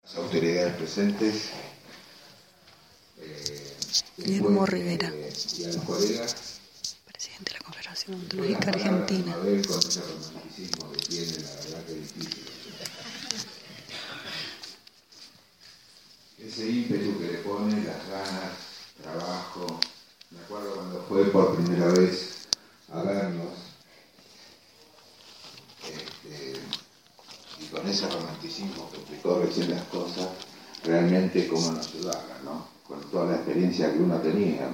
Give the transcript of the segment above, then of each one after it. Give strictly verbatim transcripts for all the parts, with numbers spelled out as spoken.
Autoridades presentes, eh, Guillermo Rivera, eh, y a los colegas, presidente de la Confederación Ontológica Argentina. Mabel, con ese romanticismo que tiene, la verdad que es difícil. Ese ímpetu que le pone, las ganas, trabajo. Me acuerdo cuando fue por primera vez a vernos, este, y con ese romanticismo que explicó recién las cosas, realmente cómo nos ayudaba, ¿no? Con toda la experiencia que uno tenía.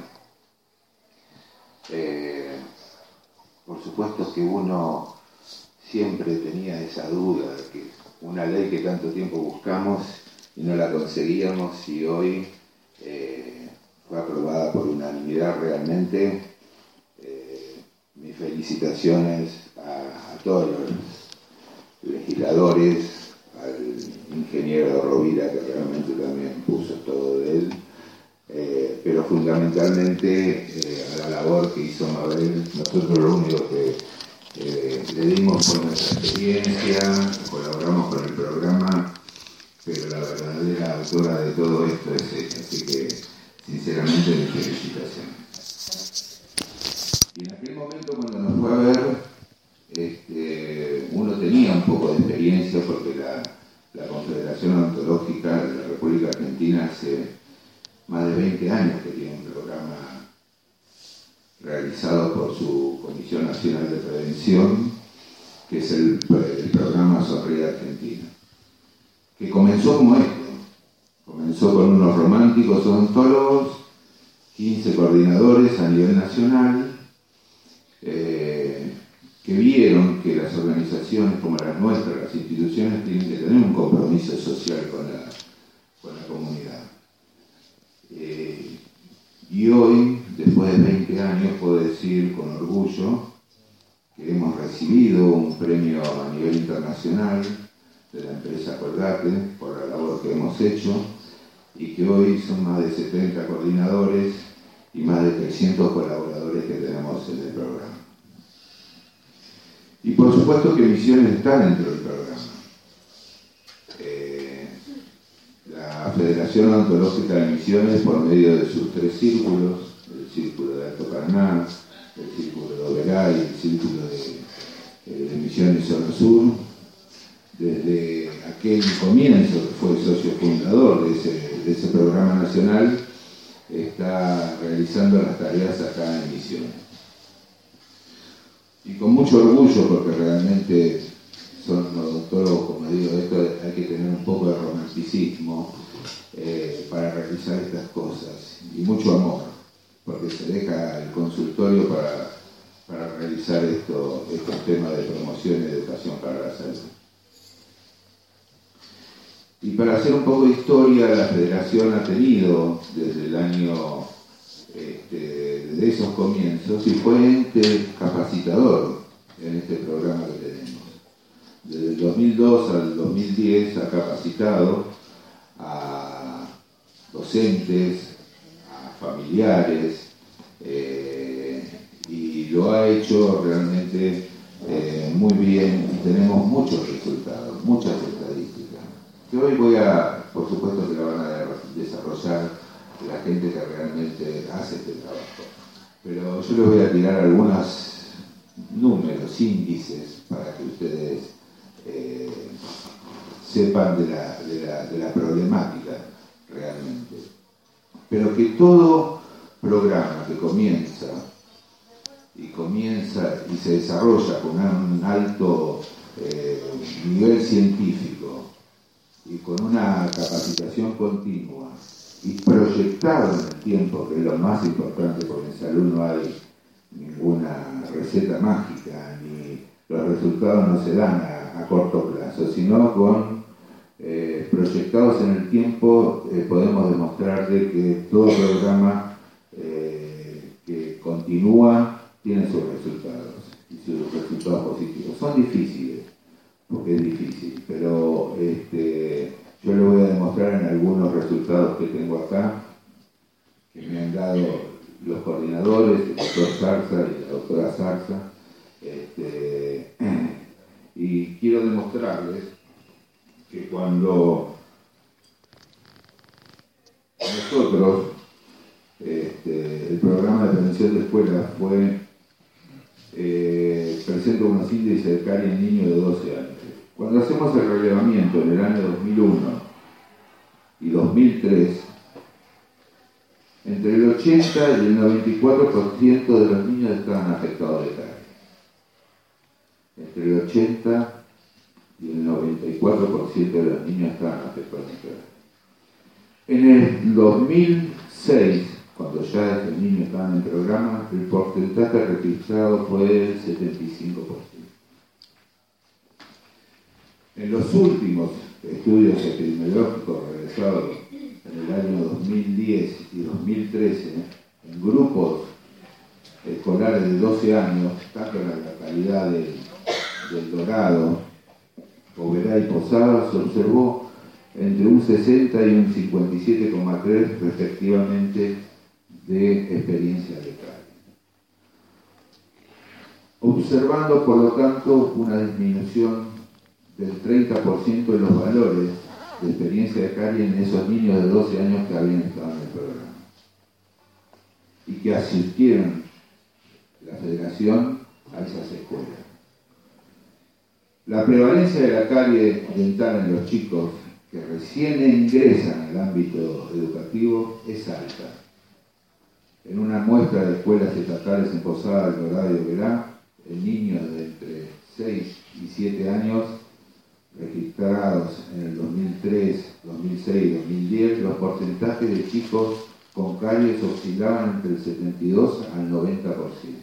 Eh, por supuesto que uno siempre tenía esa duda de que una ley que tanto tiempo buscamos y no la conseguíamos, y hoy eh, fue aprobada por unanimidad realmente. Eh, mis felicitaciones a, a todos los legisladores, al ingeniero Rovira, que realmente también puso todo de él, eh, pero fundamentalmente eh, a la labor que hizo Mabel. Nosotros lo único que eh, le dimos fue nuestra experiencia, colaboramos con el programa, pero la verdadera autora de todo esto es ella, así que sinceramente mi felicitación. Y en aquel momento cuando nos fue a ver, este, uno tenía un poco de experiencia porque la, la Confederación Ontológica de la República Argentina hace más de veinte años que tiene un programa realizado por su Comisión Nacional de Prevención, que es el, el programa Sonríe Argentina, que comenzó como esto, comenzó con unos románticos odontólogos, quince coordinadores a nivel nacional, eh, que vieron que las organizaciones como las nuestras, las instituciones, tienen que tener un compromiso social con la, con la comunidad. Eh, y hoy, después de veinte años, puedo decir con orgullo que hemos recibido un premio a nivel internacional de la empresa Colgate por la labor que hemos hecho, y que hoy son más de setenta coordinadores y más de trescientos colaboradores que tenemos en el programa. Y por supuesto que Misiones está dentro del programa. Eh, la Federación Ontológica de Misiones, por medio de sus tres círculos, el Círculo de Alto Paraná, el Círculo de Oberá y el Círculo de, eh, de Misiones Zona Sur, desde aquel comienzo que fue socio fundador de ese, de ese programa nacional, está realizando las tareas acá en Misiones. Y con mucho orgullo, porque realmente son odontólogos, como digo, esto hay que tener un poco de romanticismo eh, para realizar estas cosas, y mucho amor, porque se deja el consultorio para, para realizar esto, estos temas de promoción y educación para la salud. Y para hacer un poco de historia, la Federación ha tenido desde el año, este, desde esos comienzos, y fue ente capacitador en este programa que tenemos. Desde el dos mil dos al dos mil diez ha capacitado a docentes, a familiares, eh, y lo ha hecho realmente eh, muy bien, y tenemos muchos resultados, muchas estadísticas, que hoy voy a, por supuesto que lo van a desarrollar la gente que realmente hace este trabajo. Pero yo les voy a tirar algunos números, índices, para que ustedes eh, sepan de la, de, la, de la problemática realmente. Pero que todo programa que comienza y comienza y se desarrolla con un alto eh, nivel científico y con una capacitación continua y proyectado en el tiempo, que es lo más importante, porque en salud no hay ninguna receta mágica, ni los resultados no se dan a, a corto plazo, sino con eh, proyectados en el tiempo, eh, podemos demostrarle que todo programa eh, que continúa tiene sus resultados, y sus resultados positivos. Son difíciles, porque es difícil, pero este, yo le voy a demostrar en algunos resultados que tengo acá, que me han dado los coordinadores, el doctor Zarza y la doctora Zarza, este, y quiero demostrarles que cuando nosotros, este, el programa de prevención de escuela fue, eh, presenta unos índices de caries en niños de doce años. Cuando hacemos el relevamiento en el año dos mil uno y dos mil tres, entre el ochenta y el noventa y cuatro por ciento de los niños estaban afectados de caries. Entre el ochenta y el noventa y cuatro por ciento de los niños estaban afectados de caries. En el dos mil seis, cuando ya estos niños estaban en programa, el porcentaje registrado fue del setenta y cinco por ciento. En los últimos estudios epidemiológicos realizados en el año dos mil diez y dos mil trece, en grupos escolares de doce años, tanto en la localidad de, del Dorado, Oberá y Posada, se observó entre un sesenta y un cincuenta y siete coma tres respectivamente de experiencia de caries. Observando, por lo tanto, una disminución del treinta por ciento de los valores de experiencia de caries en esos niños de doce años que habían estado en el programa y que asistieron la federación a esas escuelas. La prevalencia de la carie dental en los chicos que recién ingresan al ámbito educativo es alta. En una muestra de escuelas estatales en Posada, El Dorado y Oberá, en niños de entre seis y siete años registrados en el dos mil tres, dos mil seis y dos mil diez, los porcentajes de chicos con caries oscilaban entre el setenta y dos al noventa por ciento.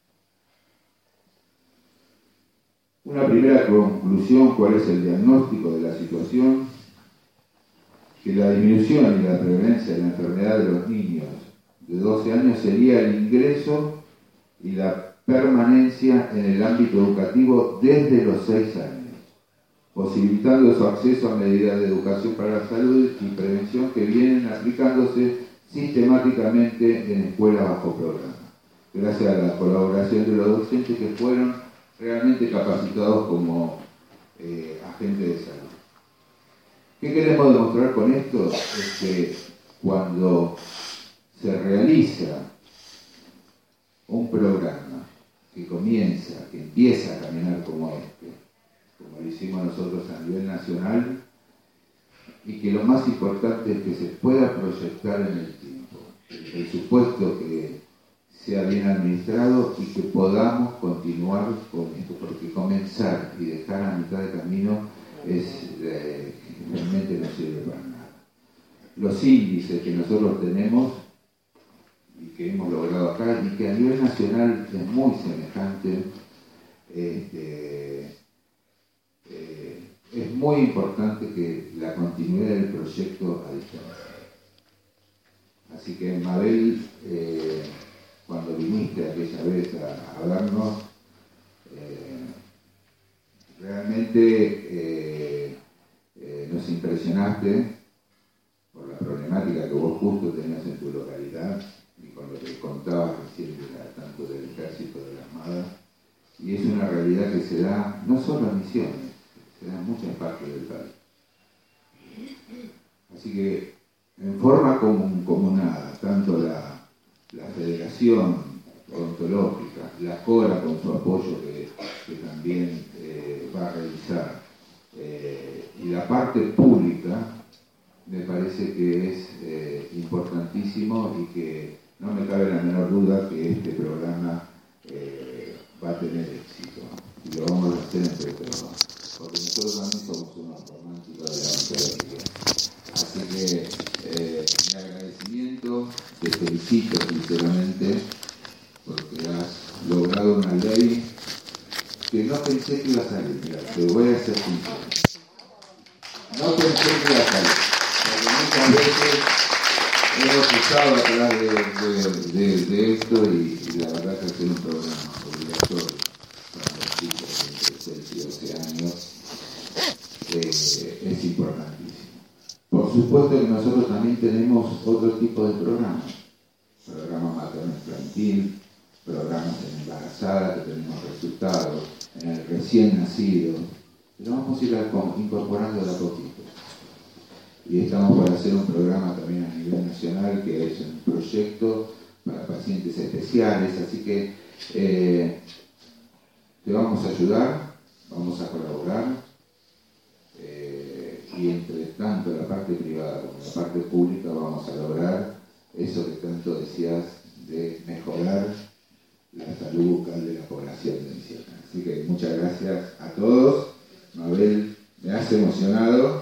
Una primera conclusión, ¿cuál es el diagnóstico de la situación? Que la disminución y la prevalencia de la enfermedad de los niños de doce años sería el ingreso y la permanencia en el ámbito educativo desde los seis años, posibilitando su acceso a medidas de educación para la salud y prevención que vienen aplicándose sistemáticamente en escuelas bajo programa, gracias a la colaboración de los docentes que fueron realmente capacitados como eh, agentes de salud. ¿Qué queremos demostrar con esto? Es que cuando se realiza un programa que comienza, que empieza a caminar como este, como lo hicimos nosotros a nivel nacional, y que lo más importante es que se pueda proyectar en el tiempo, el presupuesto que sea bien administrado y que podamos continuar con esto, porque comenzar y dejar a mitad de camino es eh, realmente no sirve para nada. Los índices que nosotros tenemos y que hemos logrado acá y que a nivel nacional es muy semejante, este, eh, es muy importante que la continuidad del proyecto a distancia. Así que Mabel, eh, cuando viniste aquella vez a, a vernos, eh, realmente eh, eh, nos impresionaste por la problemática que vos justo tenías en tu localidad y con lo que contabas recién de la, tanto del ejército de la Armada, y es una realidad que se da no solo en Misiones, se da en muchas partes del país. Así que en forma comun, comunada, tanto la, la Federación Odontológica, la CORA con su apoyo que, que también eh, va a realizar, eh, y la parte pública, me parece que es eh, importantísimo y que no me cabe la menor duda que este programa eh, va a tener éxito y lo vamos a hacer entre todos, porque nosotros también somos unos románticos de la odontología. Así que eh, mi agradecimiento, te felicito sinceramente porque has logrado una ley que no pensé que iba a salir. Mira, te voy a ser sincero, no pensé que iba a salir, porque muchas veces hemos estado atrás de, de, de, de esto y, y la verdad que hacer un programa obligatorio para los chicos de entre seis y doce años eh, es importantísimo. Por supuesto que nosotros también tenemos otro tipo de programas, programas materno-infantil, programas en embarazada que tenemos resultados, en el recién nacido, pero vamos a ir incorporando de a poquito. y estamos por hacer un programa también a nivel nacional que es un proyecto para pacientes especiales, así que eh, te vamos a ayudar, vamos a colaborar, eh, y entre tanto la parte privada como la parte pública vamos a lograr eso que tanto decías de mejorar la salud bucal de la población de Misiones. Así que muchas gracias a todos. Mabel, me has emocionado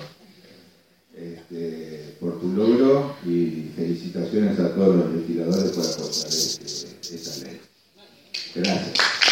este, por tu logro y felicitaciones a todos los legisladores por aportar este, esta ley. Gracias.